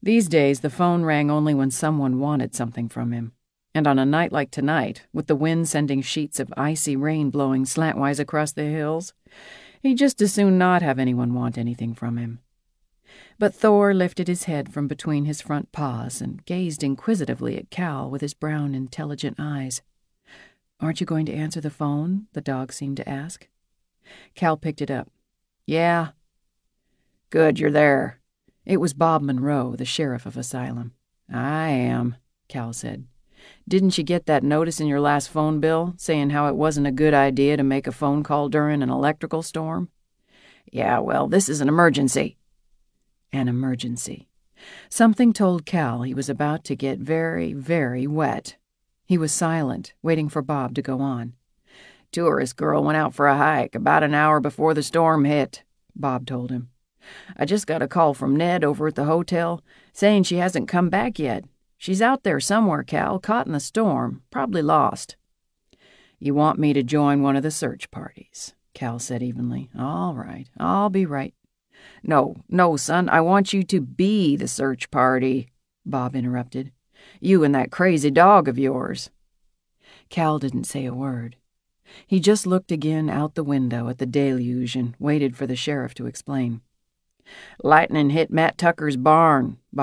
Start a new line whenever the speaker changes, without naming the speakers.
These days, the phone rang only when someone wanted something from him. And on a night like tonight, with the wind sending sheets of icy rain blowing slantwise across the hills, he'd just as soon not have anyone want anything from him. But Thor lifted his head from between his front paws and gazed inquisitively at Cal with his brown, intelligent eyes. "Aren't you going to answer the phone?" the dog seemed to ask. Cal picked it up. "Yeah." "Good, you're there." It was Bob Monroe, the sheriff of Asylum. "I am," Cal said. "Didn't you get that notice in your last phone bill saying how it wasn't a good idea to make a phone call during an electrical storm?" "Yeah, well, this is an emergency." An emergency. Something told Cal he was about to get very, very wet. He was silent, waiting for Bob to go on. "Tourist girl went out for a hike about an hour before the storm hit," Bob told him. "I just got a call from Ned over at the hotel, saying she hasn't come back yet. She's out there somewhere, Cal, caught in the storm, probably lost." "You want me to join one of the search parties," Cal said evenly. "All right, I'll be right." No, son, I want you to be the search party," Bob interrupted. "You and that crazy dog of yours." Cal didn't say a word. He just looked again out the window at the deluge and waited for the sheriff to explain. "Lightning hit Matt Tucker's barn,"